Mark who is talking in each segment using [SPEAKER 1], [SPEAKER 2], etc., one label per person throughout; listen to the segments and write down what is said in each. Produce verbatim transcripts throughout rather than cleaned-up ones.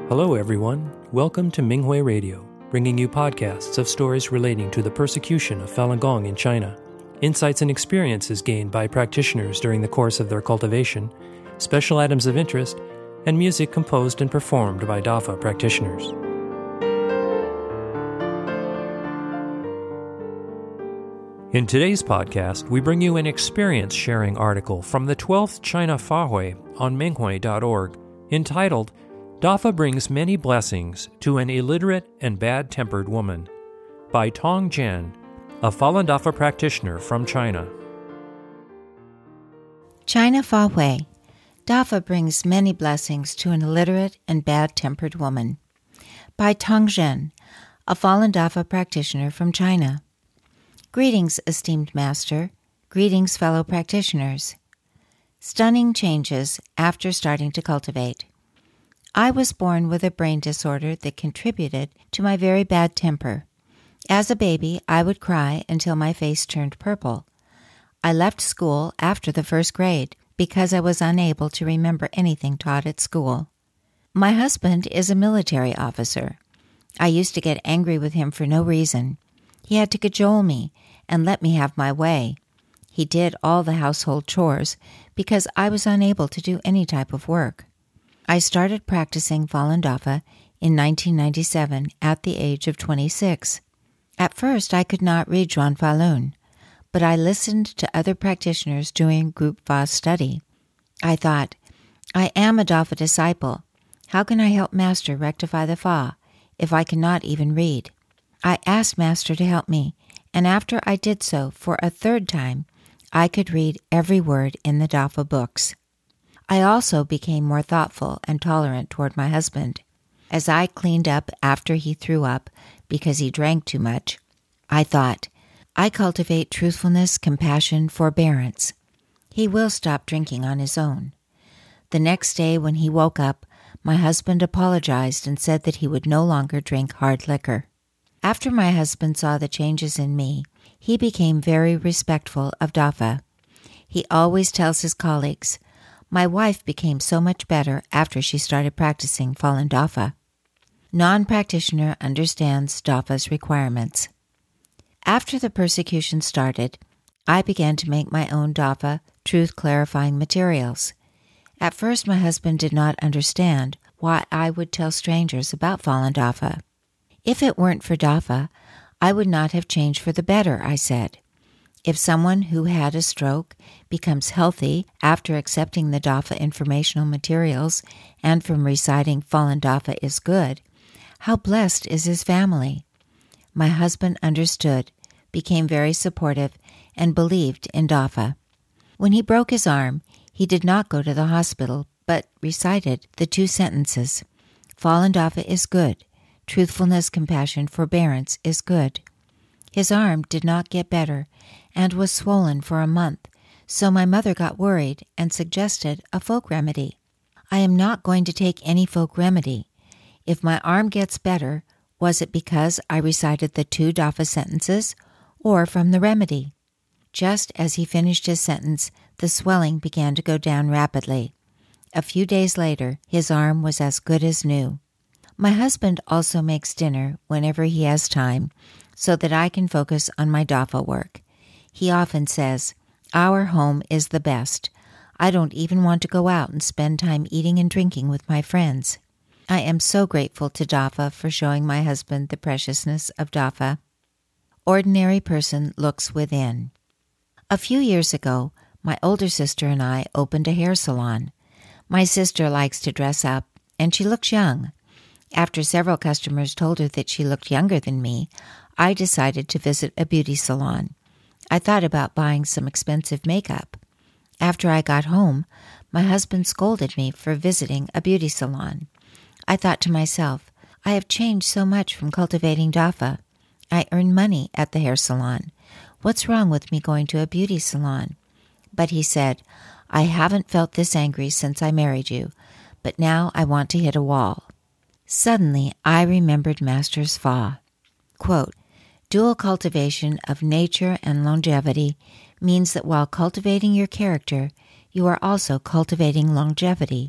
[SPEAKER 1] Hello, everyone. Welcome to Minghui Radio, bringing you podcasts of stories relating to the persecution of Falun Gong in China, insights and experiences gained by practitioners during the course of their cultivation, special items of interest, and music composed and performed by Dafa practitioners. In today's podcast, we bring you an experience-sharing article from the twelfth China Fahui on Minghui dot org entitled Dafa Brings Many Blessings to an Illiterate and Bad-Tempered Woman by Tong Jian, a Falun Dafa practitioner from China.
[SPEAKER 2] China Fahui. Dafa brings many blessings to an illiterate and bad-tempered woman by Tong Jian, a Falun Dafa practitioner from China. Greetings, esteemed master. Greetings, fellow practitioners. Stunning changes after starting to cultivate. I was born with a brain disorder that contributed to my very bad temper. As a baby, I would cry until my face turned purple. I left school after the first grade because I was unable to remember anything taught at school. My husband is a military officer. I used to get angry with him for no reason. He had to cajole me and let me have my way. He did all the household chores because I was unable to do any type of work. I started practicing Falun Dafa in nineteen ninety-seven at the age of twenty-six. At first, I could not read Zhuan Falun, but I listened to other practitioners doing group Fa study. I thought, I am a Dafa disciple. How can I help Master rectify the Fa if I cannot even read? I asked Master to help me, and after I did so for a third time, I could read every word in the Dafa books. I also became more thoughtful and tolerant toward my husband. As I cleaned up after he threw up because he drank too much, I thought, I cultivate truthfulness, compassion, forbearance. He will stop drinking on his own. The next day when he woke up, my husband apologized and said that he would no longer drink hard liquor. After my husband saw the changes in me, he became very respectful of Dafa. He always tells his colleagues, my wife became so much better after she started practicing Falun Dafa. Non-practitioner understands Dafa's requirements. After the persecution started, I began to make my own Dafa truth-clarifying materials. At first, my husband did not understand why I would tell strangers about Falun Dafa. If it weren't for Dafa, I would not have changed for the better, I said. If someone who had a stroke becomes healthy after accepting the Dafa informational materials and from reciting Falun Dafa is good, how blessed is his family? My husband understood, became very supportive, and believed in Dafa. When he broke his arm, he did not go to the hospital, but recited the two sentences, Falun Dafa is good, truthfulness, compassion, forbearance is good. His arm did not get better and was swollen for a month, so my mother got worried and suggested a folk remedy. I am not going to take any folk remedy. If my arm gets better, was it because I recited the two Dafa sentences or from the remedy? Just as he finished his sentence, the swelling began to go down rapidly. A few days later, his arm was as good as new. My husband also makes dinner whenever he has time, so that I can focus on my Dafa work. He often says, our home is the best. I don't even want to go out and spend time eating and drinking with my friends. I am so grateful to Dafa for showing my husband the preciousness of Dafa. Ordinary person looks within. A few years ago, my older sister and I opened a hair salon. My sister likes to dress up, and she looks young. After several customers told her that she looked younger than me, I decided to visit a beauty salon. I thought about buying some expensive makeup. After I got home, my husband scolded me for visiting a beauty salon. I thought to myself, I have changed so much from cultivating Dafa. I earn money at the hair salon. What's wrong with me going to a beauty salon? But he said, I haven't felt this angry since I married you, but now I want to hit a wall. Suddenly, I remembered Master's Fa. Quote, dual cultivation of nature and longevity means that while cultivating your character, you are also cultivating longevity,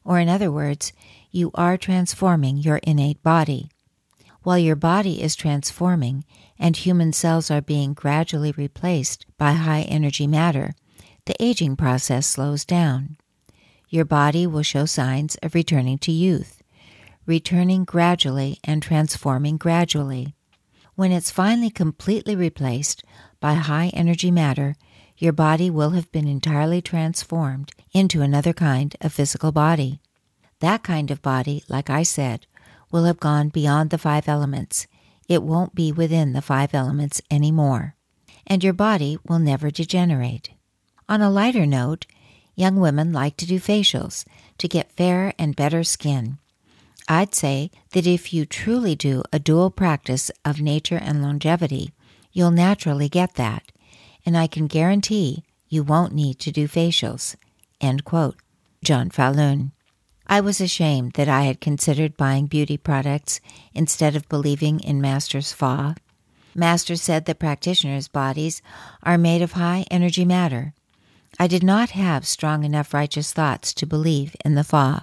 [SPEAKER 2] or in other words, you are transforming your innate body. While your body is transforming and human cells are being gradually replaced by high-energy matter, the aging process slows down. Your body will show signs of returning to youth, returning gradually and transforming gradually. When it's finally completely replaced by high-energy matter, your body will have been entirely transformed into another kind of physical body. That kind of body, like I said, will have gone beyond the five elements. It won't be within the five elements anymore. And your body will never degenerate. On a lighter note, young women like to do facials to get fairer and better skin. I'd say that if you truly do a dual practice of nature and longevity, you'll naturally get that. And I can guarantee you won't need to do facials. End quote. John Falloon. I was ashamed that I had considered buying beauty products instead of believing in Master's Fa. Master said that practitioners' bodies are made of high-energy matter. I did not have strong enough righteous thoughts to believe in the Fa.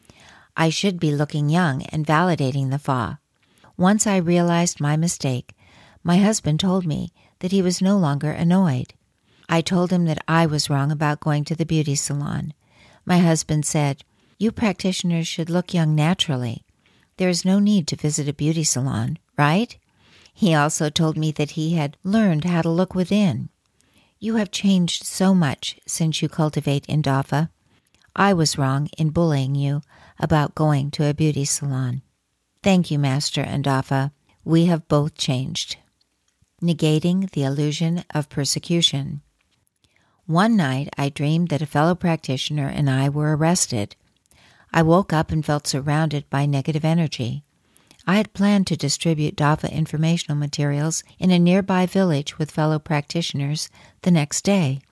[SPEAKER 2] I should be looking young and validating the Fa. Once I realized my mistake, my husband told me that he was no longer annoyed. I told him that I was wrong about going to the beauty salon. My husband said, "You practitioners should look young naturally. There is no need to visit a beauty salon, right?" He also told me that he had learned how to look within. "You have changed so much since you cultivate in Dafa. I was wrong in bullying you about going to a beauty salon." Thank you, Master and Dafa. We have both changed. Negating the illusion of persecution. One night I dreamed that a fellow practitioner and I were arrested. I woke up and felt surrounded by negative energy. I had planned to distribute Dafa informational materials in a nearby village with fellow practitioners the next day.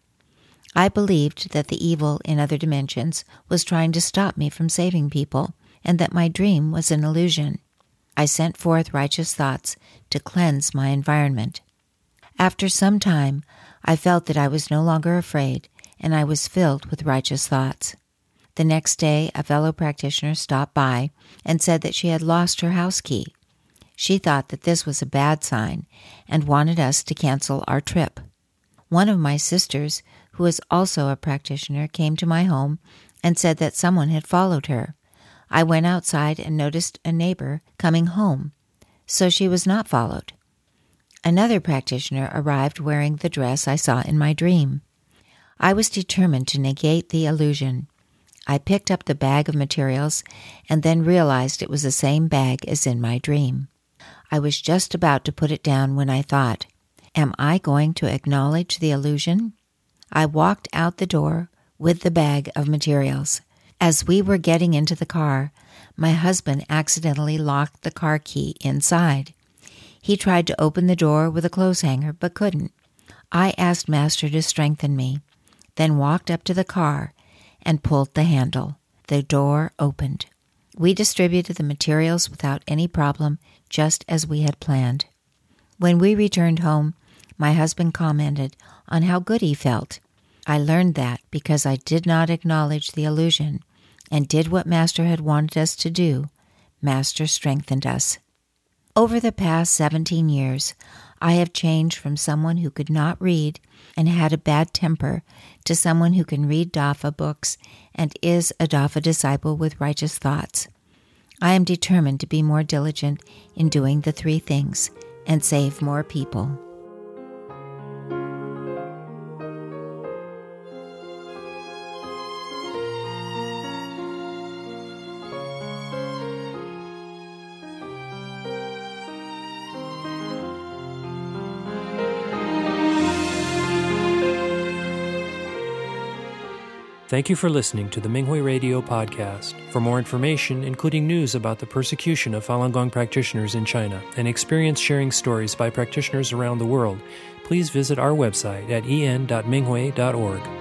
[SPEAKER 2] I believed that the evil in other dimensions was trying to stop me from saving people, and that my dream was an illusion. I sent forth righteous thoughts to cleanse my environment. After some time, I felt that I was no longer afraid, and I was filled with righteous thoughts. The next day, a fellow practitioner stopped by and said that she had lost her house key. She thought that this was a bad sign and wanted us to cancel our trip. One of my sisters, who is also a practitioner, came to my home and said that someone had followed her. I went outside and noticed a neighbor coming home, so she was not followed. Another practitioner arrived wearing the dress I saw in my dream. I was determined to negate the illusion. I picked up the bag of materials and then realized it was the same bag as in my dream. I was just about to put it down when I thought, am I going to acknowledge the illusion? I walked out the door with the bag of materials. As we were getting into the car, my husband accidentally locked the car key inside. He tried to open the door with a clothes hanger, but couldn't. I asked Master to strengthen me, then walked up to the car and pulled the handle. The door opened. We distributed the materials without any problem, just as we had planned. When we returned home, my husband commented on how good he felt. I learned that because I did not acknowledge the illusion and did what Master had wanted us to do, Master strengthened us. Over the past seventeen years, I have changed from someone who could not read and had a bad temper to someone who can read Dafa books and is a Dafa disciple with righteous thoughts. I am determined to be more diligent in doing the three things and save more people.
[SPEAKER 1] Thank you for listening to the Minghui Radio Podcast. For more information, including news about the persecution of Falun Gong practitioners in China and experience-sharing stories by practitioners around the world, please visit our website at en dot minghui dot org.